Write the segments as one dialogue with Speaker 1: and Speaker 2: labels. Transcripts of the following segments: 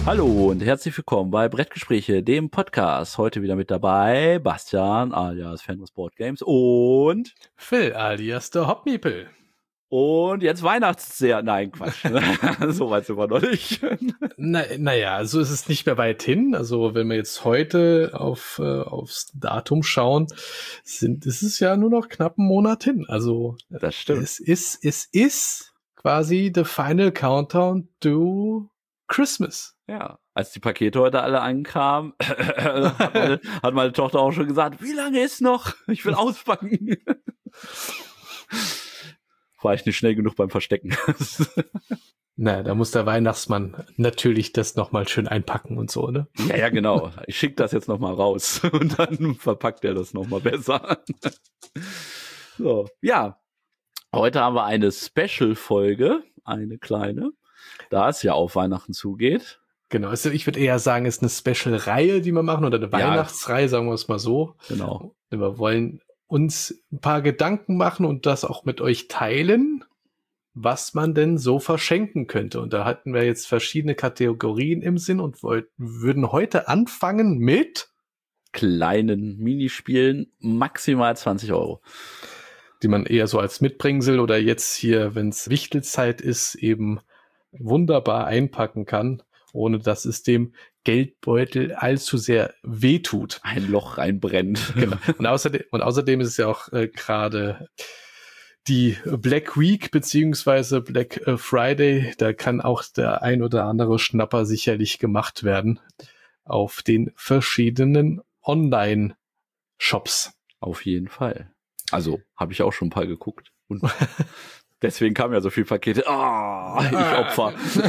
Speaker 1: Hallo und herzlich willkommen bei Brettgespräche, dem Podcast. Heute wieder mit dabei Bastian alias Fenris Board Games und
Speaker 2: Phil alias der Hopmeeple.
Speaker 1: Und jetzt Weihnachtsseher. Nein, Quatsch. So weit sind wir noch nicht.
Speaker 2: Naja, also ist es nicht mehr weit hin. Also wenn wir jetzt heute aufs Datum schauen, ist es ja nur noch knapp einen Monat hin. Also
Speaker 1: das stimmt.
Speaker 2: Es ist quasi the final countdown to Christmas.
Speaker 1: Ja, als die Pakete heute alle ankamen, hat meine Tochter auch schon gesagt, wie lange ist noch? Ich will auspacken. War ich nicht schnell genug beim Verstecken.
Speaker 2: Na, da muss der Weihnachtsmann natürlich das nochmal schön einpacken und so, ne?
Speaker 1: Ja, genau. Ich schicke das jetzt nochmal raus und dann verpackt er das nochmal besser. So, ja. Heute haben wir eine Special-Folge, eine kleine, da es ja auf Weihnachten zugeht.
Speaker 2: Genau, also ich würde eher sagen, es ist eine Special-Reihe, die wir machen, oder eine Weihnachtsreihe, sagen wir es mal so.
Speaker 1: Genau.
Speaker 2: Wir wollen uns ein paar Gedanken machen und das auch mit euch teilen, was man denn so verschenken könnte. Und da hatten wir jetzt verschiedene Kategorien im Sinn und würden heute anfangen mit
Speaker 1: kleinen Minispielen, maximal 20 €.
Speaker 2: Die man eher so als Mitbringsel oder jetzt hier, wenn es Wichtelzeit ist, eben wunderbar einpacken kann, ohne dass es dem Geldbeutel allzu sehr wehtut.
Speaker 1: Ein Loch reinbrennt.
Speaker 2: Genau. Und außerdem ist es ja auch gerade die Black Week beziehungsweise Black Friday. Da kann auch der ein oder andere Schnapper sicherlich gemacht werden auf den verschiedenen Online-Shops.
Speaker 1: Auf jeden Fall. Also habe ich auch schon ein paar geguckt. Und deswegen kamen ja so viele Pakete. Ich Opfer.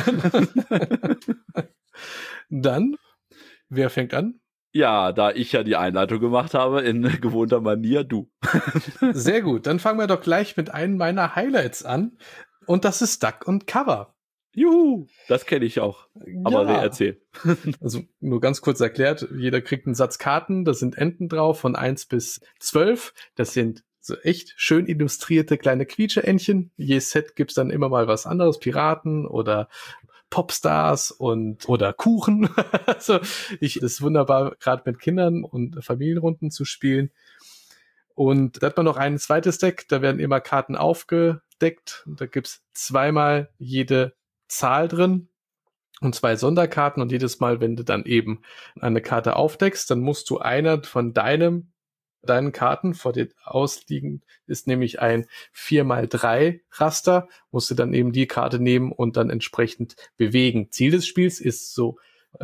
Speaker 2: Dann, wer fängt an?
Speaker 1: Ja, da ich ja die Einleitung gemacht habe, in gewohnter Manier, du.
Speaker 2: Sehr gut, dann fangen wir doch gleich mit einem meiner Highlights an. Und das ist Duck und Cover.
Speaker 1: Juhu, das kenne ich auch. Aber
Speaker 2: ja.
Speaker 1: Erzähl.
Speaker 2: Also nur ganz kurz erklärt, jeder kriegt einen Satz Karten, da sind Enten drauf von 1 bis 12. Das sind so echt schön illustrierte kleine Quietscheentchen. Je Set gibt's dann immer mal was anderes, Piraten oder Popstars oder Kuchen. Also das ist wunderbar, gerade mit Kindern und Familienrunden zu spielen. Und da hat man noch ein zweites Deck, da werden immer Karten aufgedeckt. Und da gibt's zweimal jede Zahl drin und 2 Sonderkarten. Und jedes Mal, wenn du dann eben eine Karte aufdeckst, dann musst du einer von deinen Karten vor dir ausliegen, ist nämlich ein 4x3 Raster, musst du dann eben die Karte nehmen und dann entsprechend bewegen. Ziel des Spiels ist so,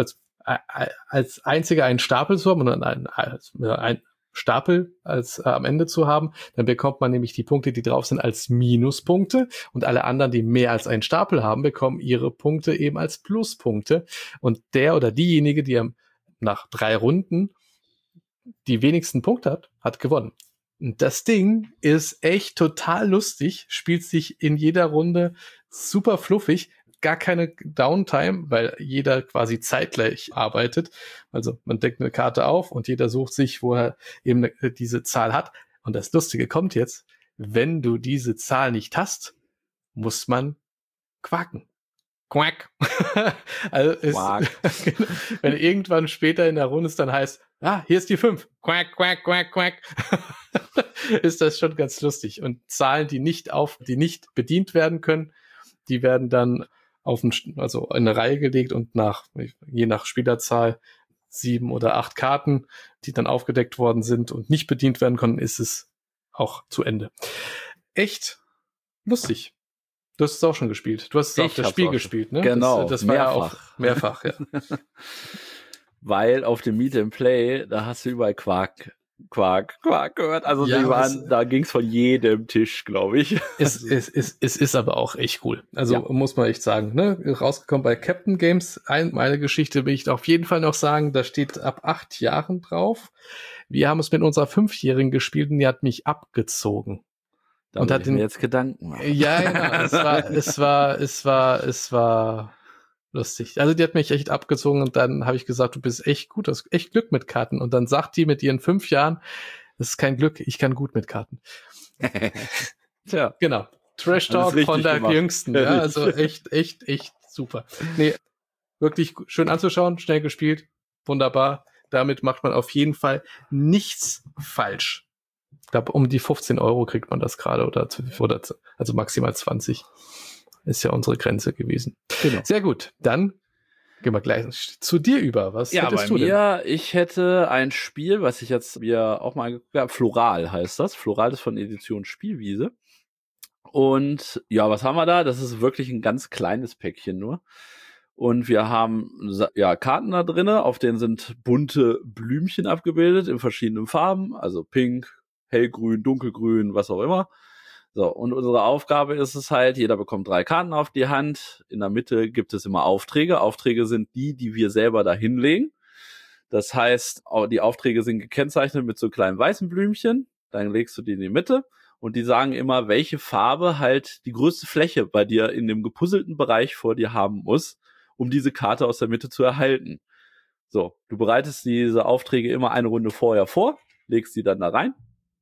Speaker 2: als einziger einen Stapel zu haben und dann ein Stapel als am Ende zu haben, dann bekommt man nämlich die Punkte, die drauf sind, als Minuspunkte und alle anderen, die mehr als einen Stapel haben, bekommen ihre Punkte eben als Pluspunkte und der oder diejenige, die nach 3 Runden die wenigsten Punkte hat gewonnen. Und das Ding ist echt total lustig, spielt sich in jeder Runde super fluffig, gar keine Downtime, weil jeder quasi zeitgleich arbeitet. Also man deckt eine Karte auf und jeder sucht sich, wo er eben diese Zahl hat. Und das Lustige kommt jetzt, wenn du diese Zahl nicht hast, muss man quaken. Quack. Also wenn irgendwann später in der Runde es dann heißt, hier ist die 5. Quack, quack, quack, quack. Ist das schon ganz lustig. Und Zahlen, die nicht bedient werden können, die werden dann in eine Reihe gelegt und je nach Spielerzahl 7 oder 8 Karten, die dann aufgedeckt worden sind und nicht bedient werden können, ist es auch zu Ende. Echt lustig. Du hast es auch schon gespielt. Du hast es auf das Spiel gespielt, ne?
Speaker 1: Genau.
Speaker 2: Das war ja auch mehrfach, ja.
Speaker 1: Weil auf dem Meet and Play, da hast du überall Quark gehört. Also da ging's von jedem Tisch, glaube ich.
Speaker 2: Es ist aber auch echt cool. Also muss man echt sagen, ne? Rausgekommen bei Captain Games. Meine Geschichte will ich auf jeden Fall noch sagen, da steht ab 8 Jahren drauf. Wir haben es mit unserer 5-Jährigen gespielt und die hat mich abgezogen.
Speaker 1: Und hat mir jetzt Gedanken gemacht.
Speaker 2: Ja, genau. Es war lustig. Also die hat mich echt abgezogen und dann habe ich gesagt, du bist echt gut, du hast echt Glück mit Karten. Und dann sagt die mit ihren 5 Jahren, das ist kein Glück, ich kann gut mit Karten. Tja. Genau. Trash Talk von der Jüngsten. Ja, also echt super. Nee, wirklich schön anzuschauen, schnell gespielt, wunderbar. Damit macht man auf jeden Fall nichts falsch. Ich glaube, um die 15 € kriegt man das gerade oder also maximal 20 ist ja unsere Grenze gewesen.
Speaker 1: Genau.
Speaker 2: Sehr gut, dann gehen wir gleich zu dir über. Was hättest du denn?
Speaker 1: Ich hätte ein Spiel, was ich jetzt mir auch mal angeguckt habe. Floral heißt das. Floral ist von Edition Spielwiese. Und ja, was haben wir da? Das ist wirklich ein ganz kleines Päckchen nur. Und wir haben Karten da drinne, auf denen sind bunte Blümchen abgebildet in verschiedenen Farben, also pink, hellgrün, dunkelgrün, was auch immer. So, und unsere Aufgabe ist es halt, jeder bekommt 3 Karten auf die Hand. In der Mitte gibt es immer Aufträge. Aufträge sind die wir selber da hinlegen. Das heißt, die Aufträge sind gekennzeichnet mit so kleinen weißen Blümchen. Dann legst du die in die Mitte und die sagen immer, welche Farbe halt die größte Fläche bei dir in dem gepuzzelten Bereich vor dir haben muss, um diese Karte aus der Mitte zu erhalten. So, du bereitest diese Aufträge immer eine Runde vorher vor, legst die dann da rein.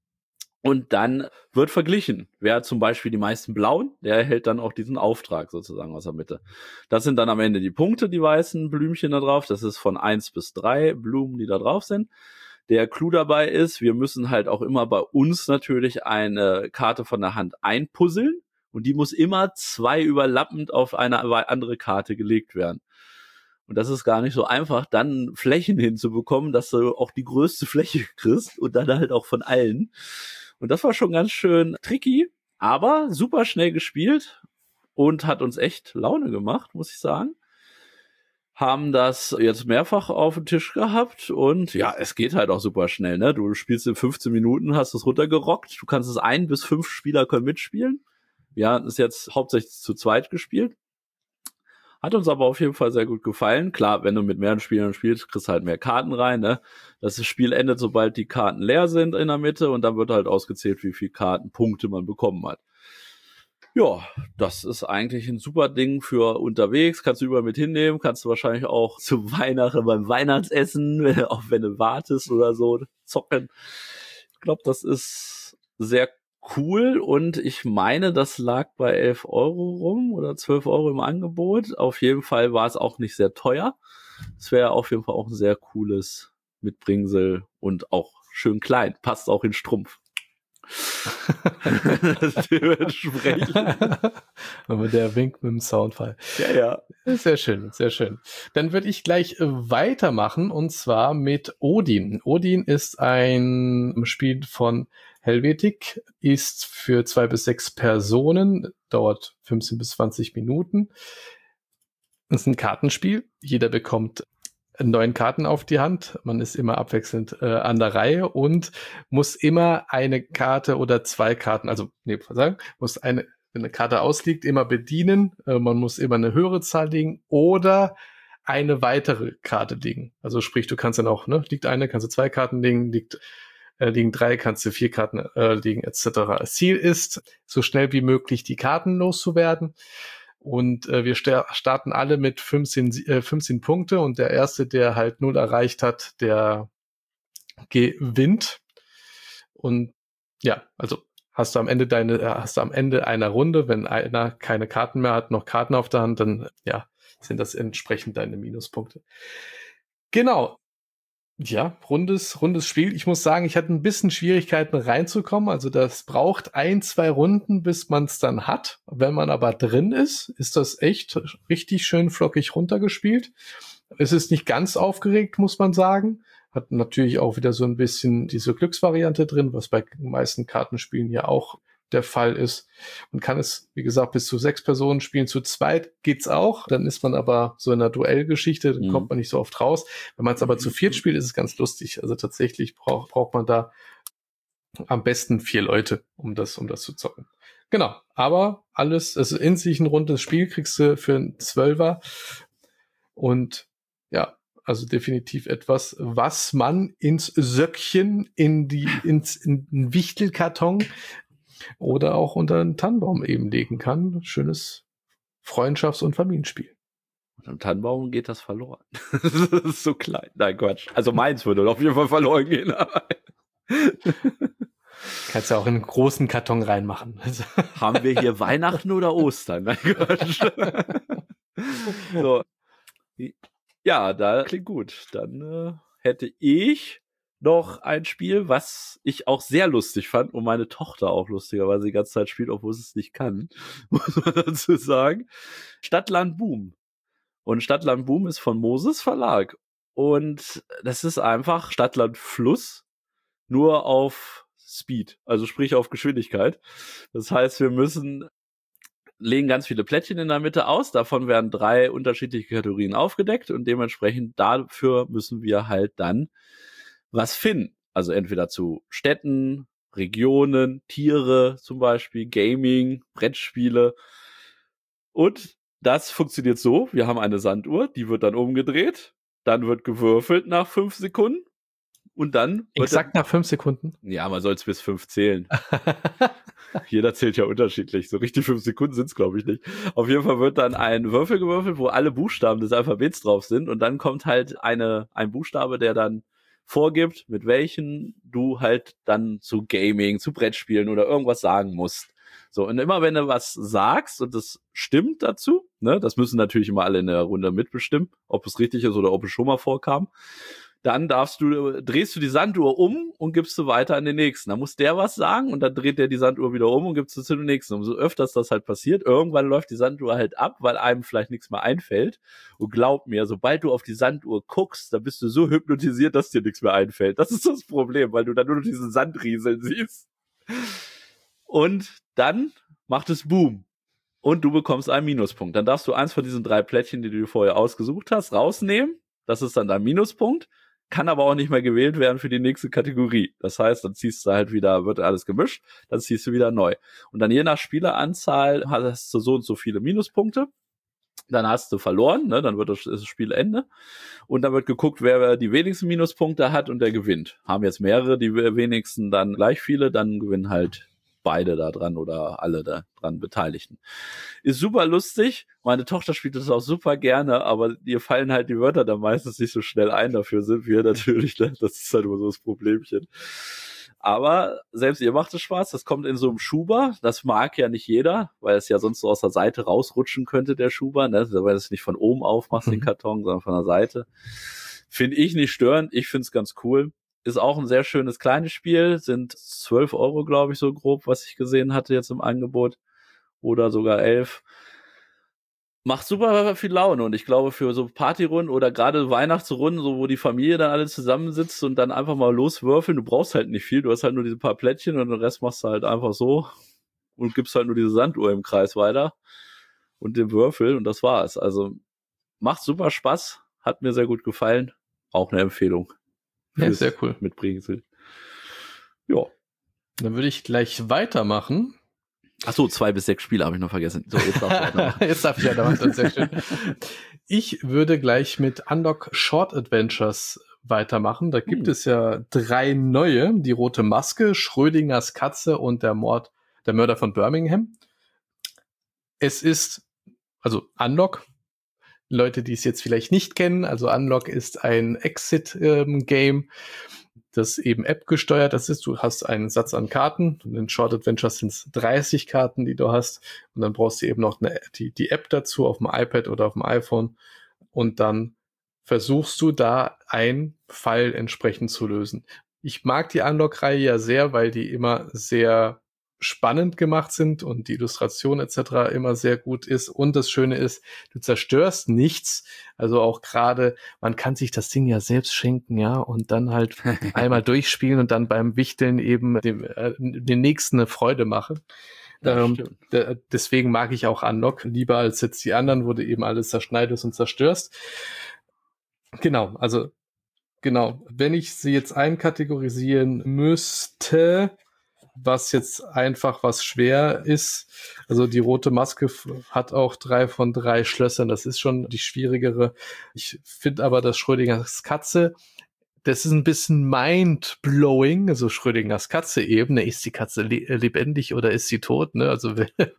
Speaker 1: Und dann wird verglichen. Wer hat zum Beispiel die meisten Blauen, der erhält dann auch diesen Auftrag sozusagen aus der Mitte. Das sind dann am Ende die Punkte, die weißen Blümchen da drauf. Das ist von 1 bis 3 Blumen, die da drauf sind. Der Clou dabei ist, wir müssen halt auch immer bei uns natürlich eine Karte von der Hand einpuzzeln. Und die muss immer 2 überlappend auf eine andere Karte gelegt werden. Und das ist gar nicht so einfach, dann Flächen hinzubekommen, dass du auch die größte Fläche kriegst und dann halt auch von allen. Und das war schon ganz schön tricky, aber super schnell gespielt und hat uns echt Laune gemacht, muss ich sagen. Haben das jetzt mehrfach auf dem Tisch gehabt und ja, es geht halt auch super schnell, ne? Du spielst in 15 Minuten, hast es runtergerockt. Du kannst es 1 bis 5 Spieler können mitspielen. Wir haben es jetzt hauptsächlich zu zweit gespielt. Hat uns aber auf jeden Fall sehr gut gefallen. Klar, wenn du mit mehreren Spielern spielst, kriegst du halt mehr Karten rein, ne? Das Spiel endet, sobald die Karten leer sind in der Mitte und dann wird halt ausgezählt, wie viel Kartenpunkte man bekommen hat. Ja, das ist eigentlich ein super Ding für unterwegs. Kannst du überall mit hinnehmen. Kannst du wahrscheinlich auch zu Weihnachten beim Weihnachtsessen, auch wenn du wartest oder so, zocken. Ich glaube, das ist sehr cool und ich meine, das lag bei 11 € rum oder 12 € im Angebot. Auf jeden Fall war es auch nicht sehr teuer. Es wäre auf jeden Fall auch ein sehr cooles Mitbringsel und auch schön klein. Passt auch in Strumpf. Dementsprechend.
Speaker 2: Aber der Wink mit dem Soundfall.
Speaker 1: Ja.
Speaker 2: Sehr schön, sehr schön. Dann würde ich gleich weitermachen und zwar mit Odin. Odin ist ein Spiel von Helvetic, ist für 2 bis 6 Personen, dauert 15 bis 20 Minuten. Das ist ein Kartenspiel. Jeder bekommt 9 Karten auf die Hand. Man ist immer abwechselnd an der Reihe und muss immer eine Karte oder 2 Karten, muss wenn eine Karte ausliegt, immer bedienen. Man muss immer eine höhere Zahl legen oder eine weitere Karte legen. Also sprich, du kannst dann auch, liegt eine, kannst du 2 Karten legen, liegen 3, kannst du 4 Karten legen, etc. Ziel ist, so schnell wie möglich die Karten loszuwerden. Und wir starten alle mit 15 Punkte und der Erste, der halt 0 erreicht hat, der gewinnt. Und ja, also hast du am Ende einer Runde, wenn einer keine Karten mehr hat, noch Karten auf der Hand, dann sind das entsprechend deine Minuspunkte. Genau. Ja, rundes Spiel. Ich muss sagen, ich hatte ein bisschen Schwierigkeiten reinzukommen. Also das braucht 1-2 Runden, bis man es dann hat. Wenn man aber drin ist, ist das echt richtig schön flockig runtergespielt. Es ist nicht ganz aufgeregt, muss man sagen. Hat natürlich auch wieder so ein bisschen diese Glücksvariante drin, was bei den meisten Kartenspielen ja auch der Fall ist. Man kann es, wie gesagt, bis zu 6 Personen spielen. Zu zweit geht's auch. Dann ist man aber so in einer Duellgeschichte, dann kommt man nicht so oft raus. Wenn man es aber zu 4 spielt, ist es ganz lustig. Also tatsächlich braucht man da am besten 4 Leute, um das zu zocken. Genau. Aber alles, also in sich ein rundes Spiel kriegst du für einen 12er. Und ja, also definitiv etwas, was man ins Söckchen, in den Wichtelkarton oder auch unter einen Tannenbaum eben legen kann. Schönes Freundschafts- und Familienspiel.
Speaker 1: Und am Tannenbaum geht das verloren. Das ist so klein. Nein, Quatsch. Also meins würde auf jeden Fall verloren gehen.
Speaker 2: Kannst ja auch in einen großen Karton reinmachen.
Speaker 1: Haben wir hier Weihnachten oder Ostern? Nein, Quatsch. So. Ja, da klingt gut. Dann hätte ich noch ein Spiel, was ich auch sehr lustig fand und meine Tochter auch lustigerweise die ganze Zeit spielt, obwohl sie es nicht kann, muss man dazu sagen. Stadt, Land, Boom. Und Stadt, Land, Boom ist von Moses Verlag. Und das ist einfach Stadt, Land, Fluss, nur auf Speed, also sprich auf Geschwindigkeit. Das heißt, wir legen ganz viele Plättchen in der Mitte aus, davon werden 3 unterschiedliche Kategorien aufgedeckt und dementsprechend dafür müssen wir halt dann was finden. Also entweder zu Städten, Regionen, Tiere zum Beispiel, Gaming, Brettspiele. Und das funktioniert so, wir haben eine Sanduhr, die wird dann umgedreht, dann wird gewürfelt nach 5 Sekunden und dann...
Speaker 2: Exakt nach 5 Sekunden?
Speaker 1: Ja, man soll es bis 5 zählen. Jeder zählt ja unterschiedlich. So richtig 5 Sekunden sind es, glaube ich, nicht. Auf jeden Fall wird dann ein Würfel gewürfelt, wo alle Buchstaben des Alphabets drauf sind und dann kommt halt ein Buchstabe, der dann vorgibt, mit welchen du halt dann zu Gaming, zu Brettspielen oder irgendwas sagen musst. So, und immer wenn du was sagst und das stimmt dazu, ne, das müssen natürlich immer alle in der Runde mitbestimmen, ob es richtig ist oder ob es schon mal vorkam, dann drehst du die Sanduhr um und gibst du weiter an den nächsten. Dann muss der was sagen und dann dreht der die Sanduhr wieder um und gibst du zu dem nächsten. Umso öfters das halt passiert, irgendwann läuft die Sanduhr halt ab, weil einem vielleicht nichts mehr einfällt. Und glaub mir, sobald du auf die Sanduhr guckst, dann bist du so hypnotisiert, dass dir nichts mehr einfällt. Das ist das Problem, weil du dann nur noch diesen Sand rieseln siehst. Und dann macht es Boom. Und du bekommst einen Minuspunkt. Dann darfst du eins von diesen 3 Plättchen, die du dir vorher ausgesucht hast, rausnehmen. Das ist dann dein Minuspunkt. Kann aber auch nicht mehr gewählt werden für die nächste Kategorie. Das heißt, dann ziehst du halt wieder, wird alles gemischt, dann ziehst du wieder neu. Und dann je nach Spieleranzahl hast du so und so viele Minuspunkte. Dann hast du verloren, ne? Dann wird das Spielende. Und dann wird geguckt, wer die wenigsten Minuspunkte hat und der gewinnt. Haben jetzt mehrere, die wenigsten dann gleich viele, dann gewinnen halt beide da dran oder alle da dran Beteiligten. Ist super lustig. Meine Tochter spielt das auch super gerne, aber ihr fallen halt die Wörter dann meistens nicht so schnell ein. Dafür sind wir natürlich, ne? Das ist halt immer so das Problemchen. Aber selbst ihr macht es Spaß. Das kommt in so einem Schuber. Das mag ja nicht jeder, weil es ja sonst so aus der Seite rausrutschen könnte, der Schuber, ne? Weil du es nicht von oben aufmachst, den Karton, sondern von der Seite. Finde ich nicht störend. Ich finde es ganz cool. Ist auch ein sehr schönes kleines Spiel, sind 12 Euro, glaube ich, so grob, was ich gesehen hatte jetzt im Angebot. Oder sogar 11. Macht super viel Laune und ich glaube für so Partyrunden oder gerade Weihnachtsrunden, so wo die Familie dann alle zusammensitzt und dann einfach mal loswürfeln, du brauchst halt nicht viel, du hast halt nur diese paar Plättchen und den Rest machst du halt einfach so und gibst halt nur diese Sanduhr im Kreis weiter und den Würfel und das war's. Also macht super Spaß, hat mir sehr gut gefallen, auch eine Empfehlung.
Speaker 2: Ja, sehr cool.
Speaker 1: Mitbringsel. Ja.
Speaker 2: Dann würde ich gleich weitermachen.
Speaker 1: Ach so, 2 bis 6 Spiele habe ich noch vergessen. So, jetzt darfst du weitermachen.
Speaker 2: Jetzt darf ich weitermachen, das ist sehr schön. Ich würde gleich mit Unlock Short Adventures weitermachen. Da gibt es ja 3 neue. Die Rote Maske, Schrödingers Katze und der Mörder von Birmingham. Es ist, also Unlock, Leute, die es jetzt vielleicht nicht kennen, also Unlock ist ein Exit-Game, das eben App gesteuert. Das ist, du hast einen Satz an Karten. In Short Adventures sind es 30 Karten, die du hast. Und dann brauchst du eben noch die App dazu auf dem iPad oder auf dem iPhone. Und dann versuchst du da einen Fall entsprechend zu lösen. Ich mag die Unlock-Reihe ja sehr, weil die immer sehr spannend gemacht sind und die Illustration etc. immer sehr gut ist. Und das Schöne ist, du zerstörst nichts. Also auch gerade, man kann sich das Ding ja selbst schenken, ja, und dann halt einmal durchspielen und dann beim Wichteln eben den nächsten eine Freude machen. Deswegen mag ich auch Unlock lieber als jetzt die anderen, wo du eben alles zerschneidest und zerstörst. Genau, wenn ich sie jetzt einkategorisieren müsste, was jetzt einfach was schwer ist. Also die Rote Maske hat auch 3 von 3 Schlössern. Das ist schon die schwierigere. Ich finde aber, dass Schrödingers Katze, das ist ein bisschen mind-blowing. Also Schrödingers Katze eben. Ist die Katze lebendig oder ist sie tot? Ne? Also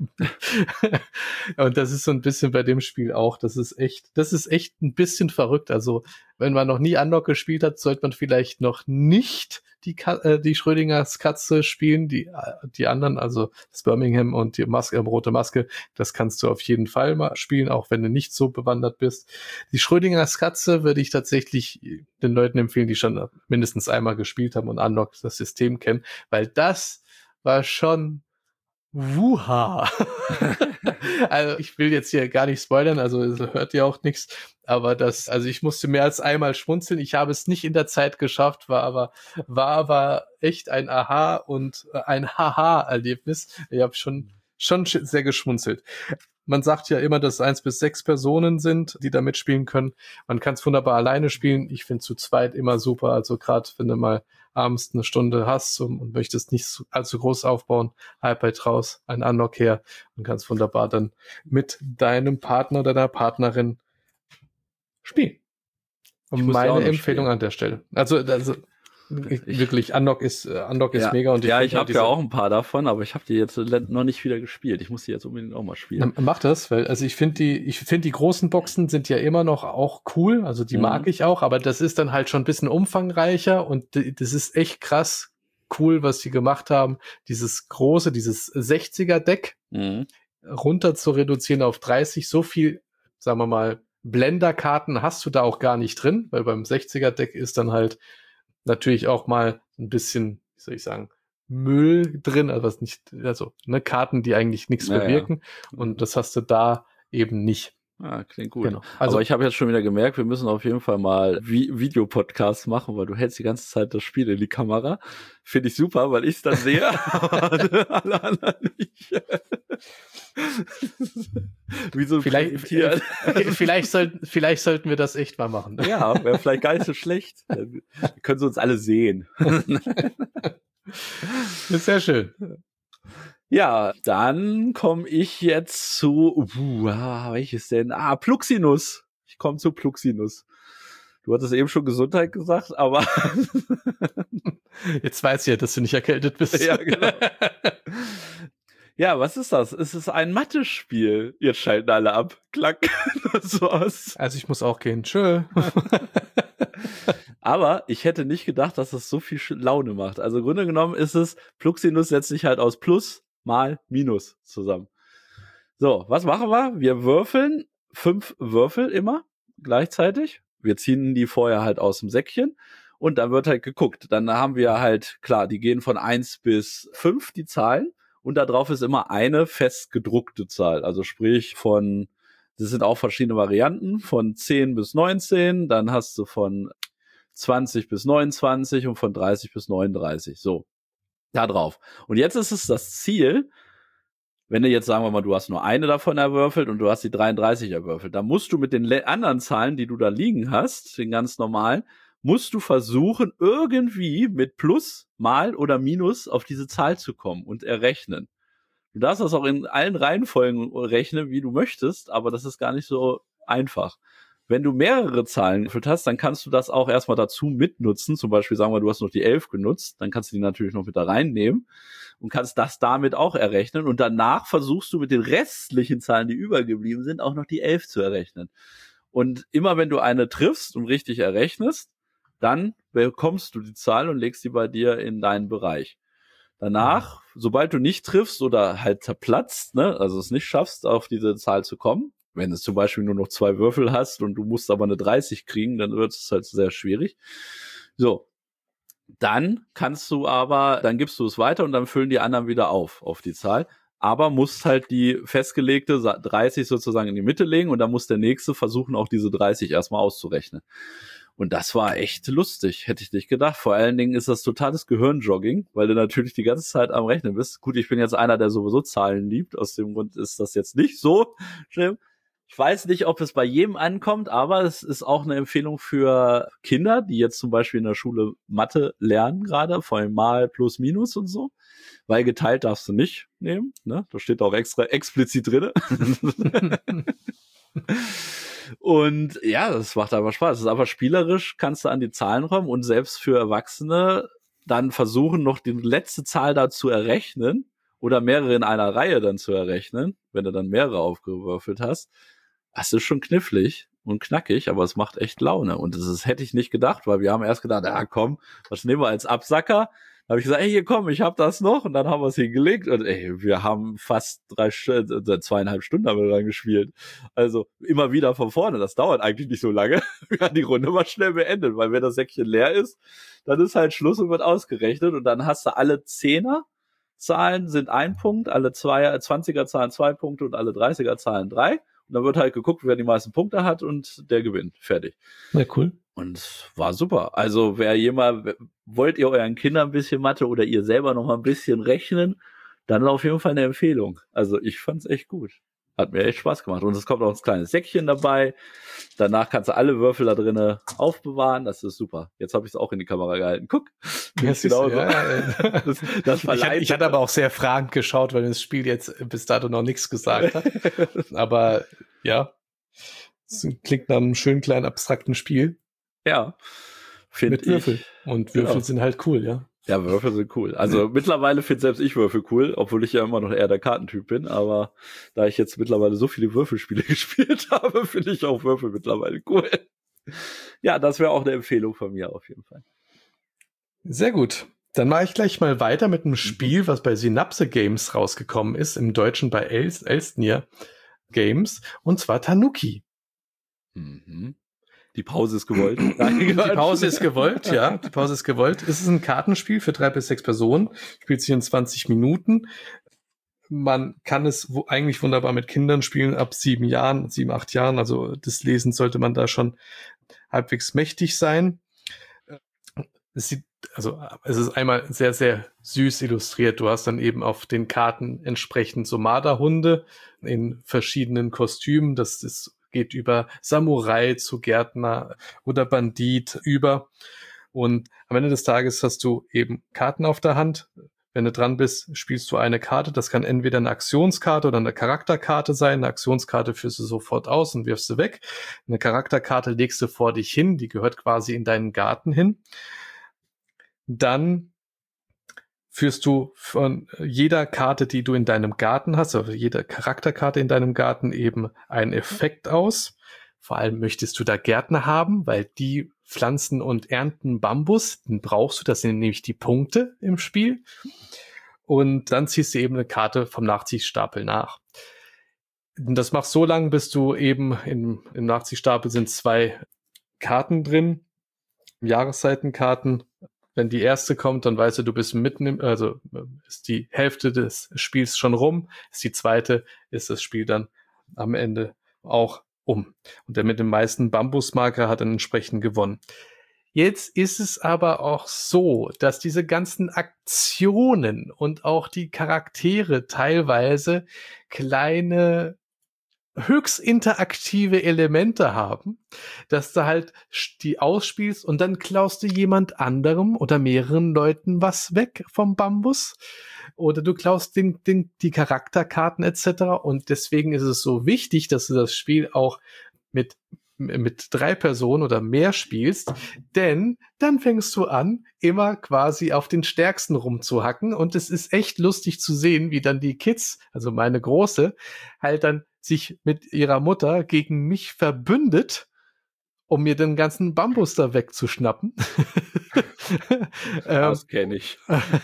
Speaker 2: und das ist so ein bisschen bei dem Spiel auch. Das ist echt ein bisschen verrückt. Also wenn man noch nie Unlock gespielt hat, sollte man vielleicht noch nicht die Schrödingers Katze spielen, die anderen, also das Birmingham und die rote Maske, das kannst du auf jeden Fall mal spielen, auch wenn du nicht so bewandert bist. Die Schrödingers Katze würde ich tatsächlich den Leuten empfehlen, die schon mindestens einmal gespielt haben und Unlock das System kennen, weil das war schon Wuha. Also ich will jetzt hier gar nicht spoilern, also hört ihr auch nichts, aber also ich musste mehr als einmal schmunzeln. Ich habe es nicht in der Zeit geschafft, war aber echt ein Aha und ein Haha-Erlebnis. Ich habe schon sehr geschmunzelt. Man sagt ja immer, dass es 1 bis 6 Personen sind, die da mitspielen können. Man kann es wunderbar alleine spielen. Ich finde zu zweit immer super. Also gerade wenn du mal abends eine Stunde hast und möchtest nicht allzu groß aufbauen, iPad raus, ein Unlock her und kannst wunderbar dann mit deinem Partner oder deiner Partnerin spielen. Und meine Empfehlung an der Stelle. Also wirklich, Unlock ist mega. Und
Speaker 1: ich habe ja auch ein paar davon, aber ich habe die jetzt noch nicht wieder gespielt. Ich muss die jetzt unbedingt auch mal spielen.
Speaker 2: Mach das, weil also ich finde die großen Boxen sind ja immer noch auch cool, also die mag ich auch, aber das ist dann halt schon ein bisschen umfangreicher und das ist echt krass cool, was sie gemacht haben, dieses 60er-Deck runter zu reduzieren auf 30, so viel, sagen wir mal, Blender-Karten hast du da auch gar nicht drin, weil beim 60er-Deck ist dann halt natürlich auch mal ein bisschen, wie soll ich sagen, Müll drin, Karten, die eigentlich nichts bewirken. Ja. Und das hast du da eben nicht.
Speaker 1: Ah, klingt gut. Genau. Also, aber ich habe jetzt schon wieder gemerkt, wir müssen auf jeden Fall mal Videopodcasts machen, weil du hältst die ganze Zeit das Spiel in die Kamera. Finde ich super, weil ich es dann sehe, alle anderen nicht. Wie so
Speaker 2: vielleicht sollten wir das echt mal machen.
Speaker 1: Ja, wäre vielleicht gar nicht so schlecht. Dann können sie uns alle sehen.
Speaker 2: Das ist sehr schön.
Speaker 1: Ja, dann komme ich jetzt zu, welches denn? Pluxinus. Ich komme zu Pluxinus. Du hattest eben schon Gesundheit gesagt, aber
Speaker 2: jetzt weiß ich ja, dass du nicht erkältet bist.
Speaker 1: Ja, genau. Ja, was ist das? Es ist ein Mathe-Spiel. Jetzt schalten alle ab. Klack. Das war's.
Speaker 2: Also ich muss auch gehen. Tschö.
Speaker 1: Aber ich hätte nicht gedacht, dass das so viel Laune macht. Also im Grunde genommen ist es, Pluxinus setzt sich halt aus Plus mal Minus zusammen. So, was machen wir? Wir würfeln 5 Würfel immer gleichzeitig. Wir ziehen die vorher halt aus dem Säckchen und dann wird halt geguckt. Dann haben wir halt, klar, die gehen von 1 bis 5, die Zahlen. Und da drauf ist immer eine fest gedruckte Zahl. Also sprich das sind auch verschiedene Varianten, von 10 bis 19, dann hast du von 20 bis 29 und von 30 bis 39. So, da drauf. Und jetzt ist es das Ziel, wenn du jetzt, sagen wir mal, du hast nur eine davon erwürfelt und du hast die 33 erwürfelt, dann musst du mit den anderen Zahlen, die du da liegen hast, den ganz normalen, musst du versuchen, irgendwie mit Plus, Mal oder Minus auf diese Zahl zu kommen und errechnen. Du darfst das auch in allen Reihenfolgen rechnen, wie du möchtest, aber das ist gar nicht so einfach. Wenn du mehrere Zahlen gefüllt hast, dann kannst du das auch erstmal dazu mitnutzen. Zum Beispiel sagen wir, du hast noch die 11 genutzt, dann kannst du die natürlich noch mit da reinnehmen und kannst das damit auch errechnen. Und danach versuchst du mit den restlichen Zahlen, die übergeblieben sind, auch noch die 11 zu errechnen. Und immer wenn du eine triffst und richtig errechnest, dann bekommst du die Zahl und legst die bei dir in deinen Bereich. Danach, sobald du nicht triffst oder halt zerplatzt, also es nicht schaffst, auf diese Zahl zu kommen, wenn du zum Beispiel nur noch 2 Würfel hast und du musst aber eine 30 kriegen, dann wird es halt sehr schwierig. So, dann gibst du es weiter und dann füllen die anderen wieder auf die Zahl. Aber musst halt die festgelegte 30 sozusagen in die Mitte legen und dann muss der Nächste versuchen, auch diese 30 erstmal auszurechnen. Und das war echt lustig, hätte ich nicht gedacht. Vor allen Dingen ist das totales Gehirnjogging, weil du natürlich die ganze Zeit am Rechnen bist. Gut, ich bin jetzt einer, der sowieso Zahlen liebt. Aus dem Grund ist das jetzt nicht so schlimm. Ich weiß nicht, ob es bei jedem ankommt, aber es ist auch eine Empfehlung für Kinder, die jetzt zum Beispiel in der Schule Mathe lernen gerade, vor allem Mal, Plus, Minus und so. Weil geteilt darfst du nicht nehmen, ne? Das steht auch extra explizit drin. Und ja, das macht aber Spaß. Es ist aber spielerisch, kannst du an die Zahlen kommen und selbst für Erwachsene dann versuchen, noch die letzte Zahl da zu errechnen oder mehrere in einer Reihe dann zu errechnen, wenn du dann mehrere aufgewürfelt hast. Das ist schon knifflig. und knackig, aber es macht echt Laune. Und hätte ich nicht gedacht, weil wir haben erst gedacht, komm, was nehmen wir als Absacker? Da habe ich gesagt, ey, hier komm, ich hab das noch. Und dann haben wir es hingelegt und wir haben fast 2,5 Stunden haben wir dran gespielt. Also immer wieder von vorne. Das dauert eigentlich nicht so lange. Wir haben die Runde mal schnell beendet, weil wenn das Säckchen leer ist, dann ist halt Schluss und wird ausgerechnet. Und dann hast du alle Zehner-Zahlen sind 1 Punkt, alle 20er-Zahlen 2 Punkte und alle 30er-Zahlen 3. Und dann wird halt geguckt, wer die meisten Punkte hat und der gewinnt. Fertig.
Speaker 2: Na cool.
Speaker 1: Und war super. Also wollt ihr euren Kindern ein bisschen Mathe oder ihr selber noch mal ein bisschen rechnen, dann auf jeden Fall eine Empfehlung. Also ich fand's echt gut. Hat mir echt Spaß gemacht. Und es kommt auch ein kleines Säckchen dabei. Danach kannst du alle Würfel da drinnen aufbewahren. Das ist super. Jetzt habe ich es auch in die Kamera gehalten. Guck.
Speaker 2: Das
Speaker 1: genau so.
Speaker 2: Ja. Ich hatte aber auch sehr fragend geschaut, weil das Spiel jetzt bis dato noch nichts gesagt hat. Aber ja, es klingt nach einem schönen kleinen abstrakten Spiel.
Speaker 1: Ja.
Speaker 2: Mit Würfel. Und Würfel sind halt cool, ja.
Speaker 1: Ja, Würfel sind cool. Also mittlerweile finde selbst ich Würfel cool, obwohl ich ja immer noch eher der Kartentyp bin. Aber da ich jetzt mittlerweile so viele Würfelspiele gespielt habe, finde ich auch Würfel mittlerweile cool. Ja, das wäre auch eine Empfehlung von mir auf jeden Fall.
Speaker 2: Sehr gut. Dann mache ich gleich mal weiter mit einem Spiel, was bei Synapse Games rausgekommen ist, im Deutschen bei Elstnir Games, und zwar Tanuki.
Speaker 1: Mhm. Die Pause ist gewollt.
Speaker 2: Die Pause ist gewollt, ja. Die Pause ist gewollt. Es ist ein Kartenspiel für 3 bis 6 Personen. Spielt sich in 20 Minuten. Man kann es eigentlich wunderbar mit Kindern spielen, ab 7, 8 Jahren. Also das Lesen sollte man da schon halbwegs mächtig sein. Es ist einmal sehr, sehr süß illustriert. Du hast dann eben auf den Karten entsprechend so Marderhunde in verschiedenen Kostümen. Das geht über Samurai zu Gärtner oder Bandit über. Und am Ende des Tages hast du eben Karten auf der Hand. Wenn du dran bist, spielst du eine Karte. Das kann entweder eine Aktionskarte oder eine Charakterkarte sein. Eine Aktionskarte führst du sofort aus und wirfst sie weg. Eine Charakterkarte legst du vor dich hin. Die gehört quasi in deinen Garten hin. Dann führst du von jeder Karte, die du in deinem Garten hast, also jeder Charakterkarte in deinem Garten eben einen Effekt aus. Vor allem möchtest du da Gärtner haben, weil die pflanzen und ernten Bambus. Den brauchst du, das sind nämlich die Punkte im Spiel. Und dann ziehst du eben eine Karte vom Nachziehstapel nach. Das machst so lange, bis du eben im Nachziehstapel sind 2 Karten drin, Jahreszeitenkarten. Wenn die erste kommt, dann weißt du bist mitten also ist die Hälfte des Spiels schon rum. Ist die zweite, ist das Spiel dann am Ende auch um. Und der mit dem meisten Bambusmarker hat dann entsprechend gewonnen. Jetzt ist es aber auch so, dass diese ganzen Aktionen und auch die Charaktere teilweise kleine höchst interaktive Elemente haben, dass du halt die ausspielst und dann klaust du jemand anderem oder mehreren Leuten was weg vom Bambus oder du klaust die Charakterkarten etc. Und deswegen ist es so wichtig, dass du das Spiel auch mit 3 Personen oder mehr spielst, denn dann fängst du an, immer quasi auf den Stärksten rumzuhacken und es ist echt lustig zu sehen, wie dann die Kids, also meine Große, halt dann sich mit ihrer Mutter gegen mich verbündet, um mir den ganzen Bambus da wegzuschnappen.
Speaker 1: Das kenne ich.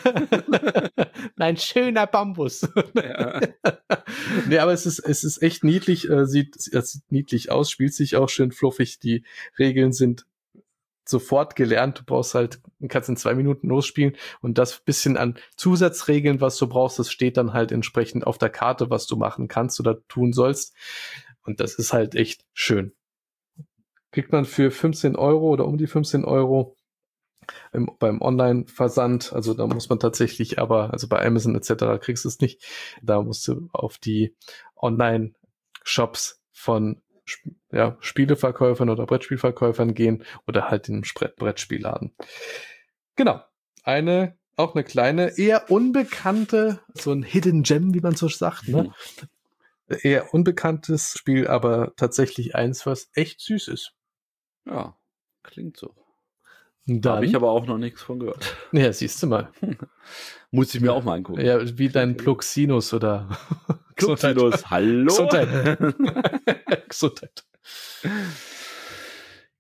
Speaker 2: Ein schöner Bambus.
Speaker 1: Ja.
Speaker 2: Nee, aber es ist echt niedlich, sieht niedlich aus, spielt sich auch schön fluffig. Die Regeln sind sofort gelernt. Du kannst in 2 Minuten losspielen und das bisschen an Zusatzregeln, was du brauchst, das steht dann halt entsprechend auf der Karte, was du machen kannst oder tun sollst. Und das ist halt echt schön. Kriegt man für 15 Euro oder um die 15 Euro beim Online-Versand. Also da muss man tatsächlich also bei Amazon etc. kriegst du es nicht. Da musst du auf die Online-Shops von Spieleverkäufern oder Brettspielverkäufern gehen oder halt in einem Brettspielladen. Genau. Auch eine kleine, eher unbekannte, so ein Hidden Gem, wie man so sagt, ne? Eher unbekanntes Spiel, aber tatsächlich eins, was echt süß ist.
Speaker 1: Ja, klingt so.
Speaker 2: Da
Speaker 1: habe ich aber auch noch nichts von gehört.
Speaker 2: Ja, siehst du mal.
Speaker 1: Muss ich mir auch mal angucken.
Speaker 2: Ja, wie dein Pluxinus oder
Speaker 1: Pluxinus, hallo?
Speaker 2: Gesundheit. Gesundheit.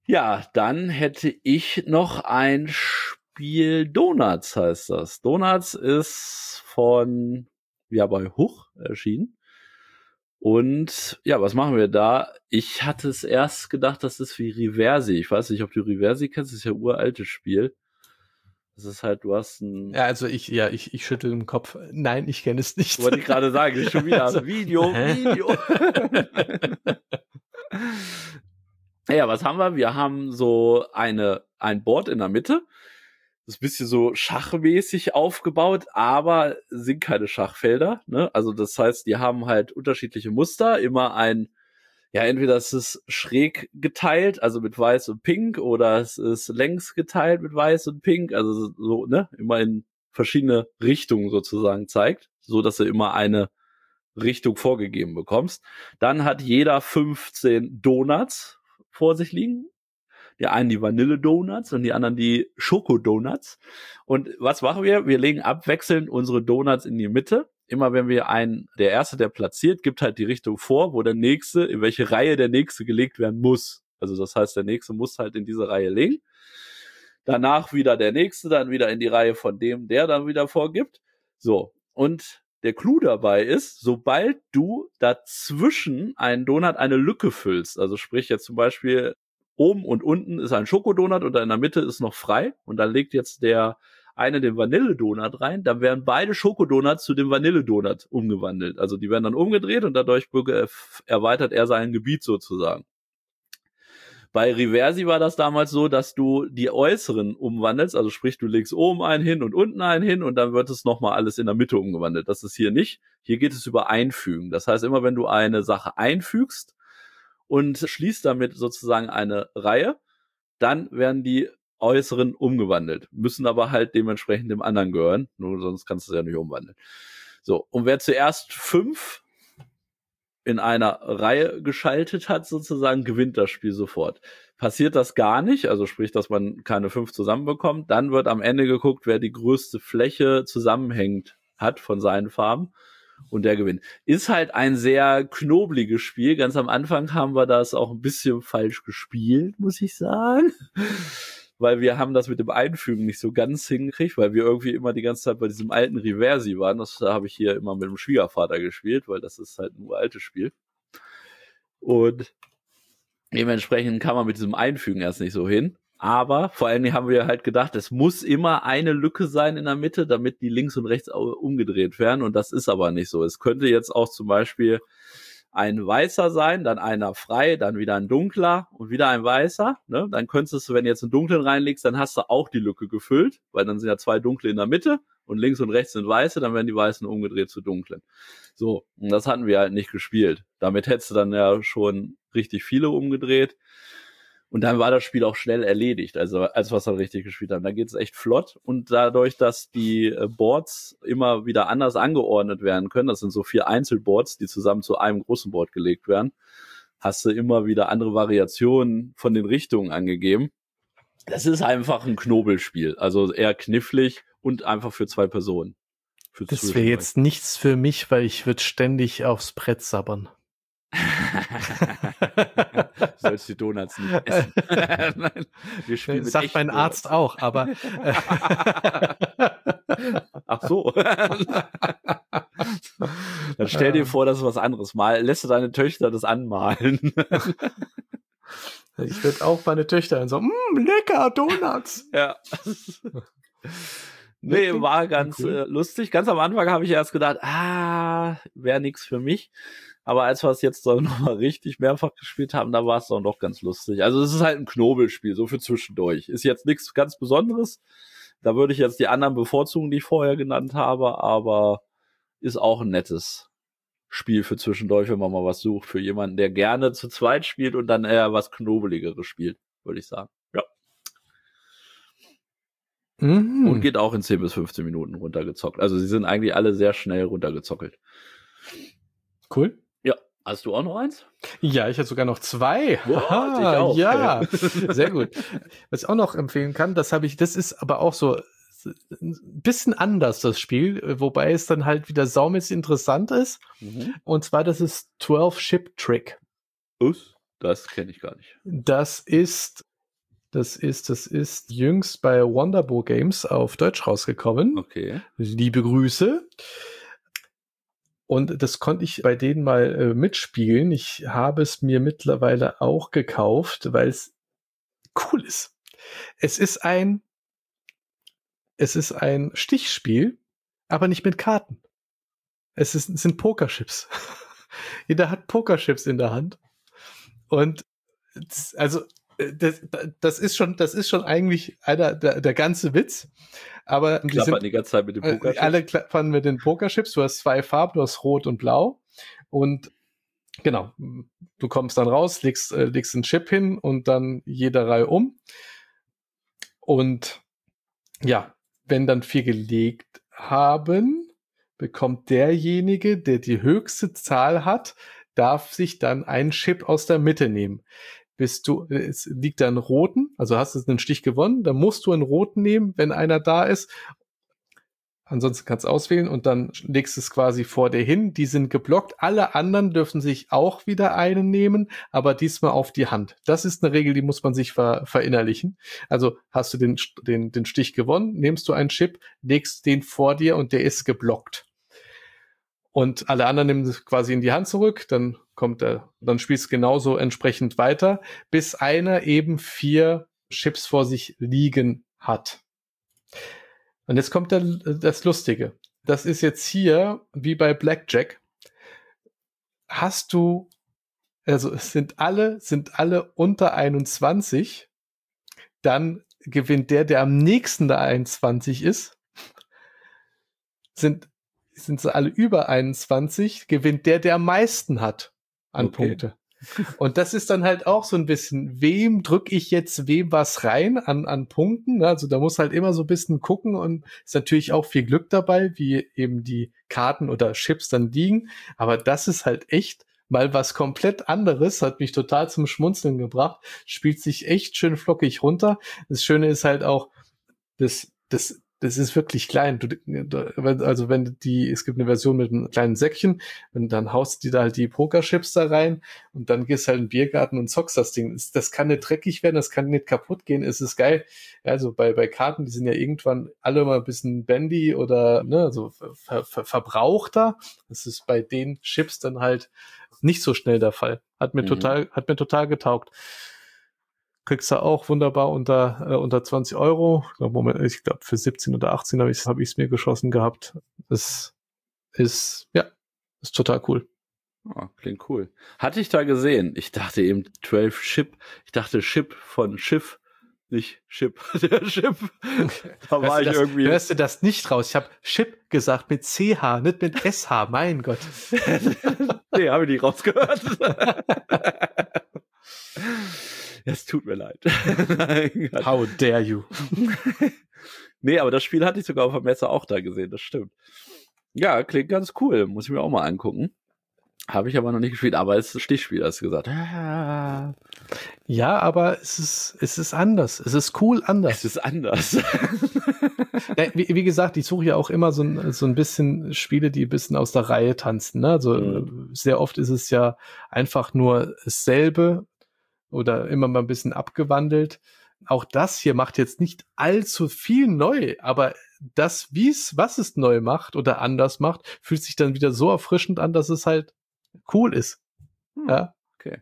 Speaker 1: Ja, dann hätte ich noch ein Spiel, Donuts heißt das. Donuts ist von, bei Huch erschienen. Und ja, was machen wir da? Ich hatte es erst gedacht, das ist wie Reversi. Ich weiß nicht, ob du Reversi kennst, das ist ja ein uraltes Spiel. Das ist halt, du hast ein...
Speaker 2: Ja, also ich schüttel den Kopf. Nein, ich kenne es nicht.
Speaker 1: Wollte ich gerade sagen, schon wieder
Speaker 2: Also,
Speaker 1: Video. Ja, was haben wir? Wir haben so ein Board in der Mitte. Das ist ein bisschen so schachmäßig aufgebaut, aber sind keine Schachfelder. Ne? Also das heißt, die haben halt unterschiedliche Muster. Immer entweder ist es schräg geteilt, also mit weiß und pink, oder es ist längs geteilt mit weiß und pink. Also so, ne, immer in verschiedene Richtungen sozusagen zeigt, so dass du immer eine Richtung vorgegeben bekommst. Dann hat jeder 15 Donuts vor sich liegen. Die einen die Vanille-Donuts und die anderen die Schoko-Donuts. Und was machen wir? Wir legen abwechselnd unsere Donuts in die Mitte. Immer wenn wir der Erste, der platziert, gibt halt die Richtung vor, wo der Nächste, in welche Reihe der Nächste gelegt werden muss. Also das heißt, der Nächste muss halt in diese Reihe legen. Danach wieder der Nächste, dann wieder in die Reihe von dem, der dann wieder vorgibt. So. Und der Clou dabei ist, sobald du dazwischen einen Donut eine Lücke füllst, also sprich jetzt zum Beispiel oben und unten ist ein Schokodonut und in der Mitte ist noch frei und dann legt jetzt der eine den Vanilledonut rein, dann werden beide Schokodonuts zu dem Vanilledonut umgewandelt. Also die werden dann umgedreht und dadurch erweitert er sein Gebiet sozusagen. Bei Reversi war das damals so, dass du die äußeren umwandelst, also sprich, du legst oben einen hin und unten einen hin und dann wird es nochmal alles in der Mitte umgewandelt. Das ist hier nicht. Hier geht es über Einfügen. Das heißt, immer wenn du eine Sache einfügst und schließt damit sozusagen eine Reihe, dann werden die äußeren umgewandelt, müssen aber halt dementsprechend dem anderen gehören, nur sonst kannst du es ja nicht umwandeln. So, und wer zuerst 5 in einer Reihe geschaltet hat, sozusagen, gewinnt das Spiel sofort. Passiert das gar nicht, also sprich, dass man keine 5 zusammenbekommt, dann wird am Ende geguckt, wer die größte Fläche zusammenhängt hat von seinen Farben und der gewinnt. Ist halt ein sehr knobliges Spiel. Ganz am Anfang haben wir das auch ein bisschen falsch gespielt, muss ich sagen. Weil wir haben das mit dem Einfügen nicht so ganz hingekriegt, weil wir irgendwie immer die ganze Zeit bei diesem alten Reversi waren. Das habe ich hier immer mit dem Schwiegervater gespielt, weil das ist halt ein uraltes Spiel. Und dementsprechend kam man mit diesem Einfügen erst nicht so hin. Aber vor allen Dingen haben wir halt gedacht, es muss immer eine Lücke sein in der Mitte, damit die links und rechts umgedreht werden. Und das ist aber nicht so. Es könnte jetzt auch zum Beispiel ein weißer sein, dann einer frei, dann wieder ein dunkler und wieder ein weißer. Ne? Dann könntest du, wenn du jetzt einen dunklen reinlegst, dann hast du auch die Lücke gefüllt, weil dann sind ja 2 dunkle in der Mitte und links und rechts sind weiße, dann werden die weißen umgedreht zu dunklen. So, und das hatten wir halt nicht gespielt. Damit hättest du dann ja schon richtig viele umgedreht. Und dann war das Spiel auch schnell erledigt, also als wir es dann richtig gespielt haben. Da geht es echt flott und dadurch, dass die Boards immer wieder anders angeordnet werden können, das sind so 4 Einzelboards, die zusammen zu einem großen Board gelegt werden, hast du immer wieder andere Variationen von den Richtungen angegeben. Das ist einfach ein Knobelspiel, also eher knifflig und einfach für 2 Personen.
Speaker 2: Das wäre jetzt nichts für mich, weil ich würde ständig aufs Brett sabbern.
Speaker 1: Du sollst die Donuts nicht essen. Nein, wir spielen
Speaker 2: das sagt mein
Speaker 1: Donuts.
Speaker 2: Arzt auch, aber
Speaker 1: ach so. Dann stell dir vor, das ist was anderes. Lässt du deine Töchter das anmalen?
Speaker 2: Ich würde auch meine Töchter so, lecker, Donuts.
Speaker 1: Ja. Nee, war ganz lustig. Ganz am Anfang habe ich erst gedacht, wäre nix für mich. Aber als wir es jetzt so nochmal richtig mehrfach gespielt haben, da war es dann doch ganz lustig. Also es ist halt ein Knobelspiel, so für zwischendurch. Ist jetzt nichts ganz Besonderes. Da würde ich jetzt die anderen bevorzugen, die ich vorher genannt habe, aber ist auch ein nettes Spiel für zwischendurch, wenn man mal was sucht, für jemanden, der gerne zu zweit spielt und dann eher was Knobeligeres spielt, würde ich sagen. Ja.
Speaker 2: Mhm.
Speaker 1: Und geht auch in 10 bis 15 Minuten runtergezockt. Also sie sind eigentlich alle sehr schnell runtergezockelt.
Speaker 2: Cool.
Speaker 1: Ja. Hast du auch noch eins?
Speaker 2: Ja, ich hätte sogar noch 2.
Speaker 1: Wow, ich auch.
Speaker 2: Ja, sehr gut. Was ich auch noch empfehlen kann, das ist aber auch so ein bisschen anders, das Spiel, wobei es dann halt wieder saumäßig interessant ist.
Speaker 1: Mhm.
Speaker 2: Und zwar, das ist 12 Ship Trick.
Speaker 1: Das kenne ich gar nicht.
Speaker 2: Das ist Das ist jüngst bei Wonderbow Games auf Deutsch rausgekommen.
Speaker 1: Okay.
Speaker 2: Liebe Grüße. Und das konnte ich bei denen mal mitspielen. Ich habe es mir mittlerweile auch gekauft, weil es cool ist. Es ist ein Stichspiel, aber nicht mit Karten. Es sind Pokerchips. Jeder hat Pokerchips in der Hand. Und das ist schon eigentlich der ganze Witz. Aber die
Speaker 1: Klappern die ganze Zeit mit den Pokerchips.
Speaker 2: Alle klappern mit den Pokerchips. Du hast 2 Farben, du hast Rot und Blau. Und genau, du kommst dann raus, legst einen Chip hin und dann jede Reihe um. Und ja, wenn dann 4 gelegt haben, bekommt derjenige, der die höchste Zahl hat, darf sich dann einen Chip aus der Mitte nehmen. Es liegt da einen roten, also hast du einen Stich gewonnen, dann musst du einen roten nehmen, wenn einer da ist. Ansonsten kannst du auswählen und dann legst du es quasi vor dir hin. Die sind geblockt. Alle anderen dürfen sich auch wieder einen nehmen, aber diesmal auf die Hand. Das ist eine Regel, die muss man sich verinnerlichen. Also hast du den Stich gewonnen, nimmst du einen Chip, legst den vor dir und der ist geblockt. Und alle anderen nehmen es quasi in die Hand zurück, dann spielst du genauso entsprechend weiter, bis einer eben 4 Chips vor sich liegen hat. Und jetzt kommt das Lustige. Das ist jetzt hier wie bei Blackjack. Also es sind alle unter 21, dann gewinnt der am nächsten da 21 ist. Sind sie alle über 21, gewinnt der am meisten hat an Punkte. Und das ist dann halt auch so ein bisschen, wem drücke ich jetzt wem was rein an Punkten? Also da muss halt immer so ein bisschen gucken und ist natürlich auch viel Glück dabei, wie eben die Karten oder Chips dann liegen. Aber das ist halt echt mal was komplett anderes, hat mich total zum Schmunzeln gebracht, spielt sich echt schön flockig runter. Das Schöne ist halt auch, das ist wirklich klein. Es gibt eine Version mit einem kleinen Säckchen und dann haust du dir da halt die Pokerchips da rein und dann gehst halt in den Biergarten und zockst das Ding. Das kann nicht dreckig werden, das kann nicht kaputt gehen, es ist geil. Ja, also bei Karten, die sind ja irgendwann alle mal ein bisschen bendy oder so verbrauchter. Das ist bei den Chips dann halt nicht so schnell der Fall. Hat mir total getaugt. Kriegst du auch wunderbar unter 20 Euro. Ich glaube, für 17 oder 18 habe ich es mir geschossen gehabt. Das ist total cool.
Speaker 1: Oh, klingt cool. Hatte ich da gesehen. Ich dachte eben 12 Chip. Ich dachte Chip von Schiff, nicht Chip. Der Chip. Da war ich irgendwie.
Speaker 2: Hörst du das nicht raus? Ich habe Chip gesagt mit CH, nicht mit SH. Mein Gott.
Speaker 1: Nee, habe ich nicht rausgehört. Es tut mir leid.
Speaker 2: How dare you?
Speaker 1: Nee, aber das Spiel hatte ich sogar auf der Messe auch da gesehen, das stimmt. Ja, klingt ganz cool, muss ich mir auch mal angucken. Habe ich aber noch nicht gespielt, aber es ist ein Stichspiel, hast du gesagt.
Speaker 2: Ja, aber es ist anders. Es ist cool anders.
Speaker 1: Es ist anders.
Speaker 2: Wie gesagt, ich suche ja auch immer so ein bisschen Spiele, die ein bisschen aus der Reihe tanzen. Ne? Also sehr oft ist es ja einfach nur dasselbe oder immer mal ein bisschen abgewandelt. Auch das hier macht jetzt nicht allzu viel neu, aber was es neu macht oder anders macht, fühlt sich dann wieder so erfrischend an, dass es halt cool ist. Ja.
Speaker 1: Okay.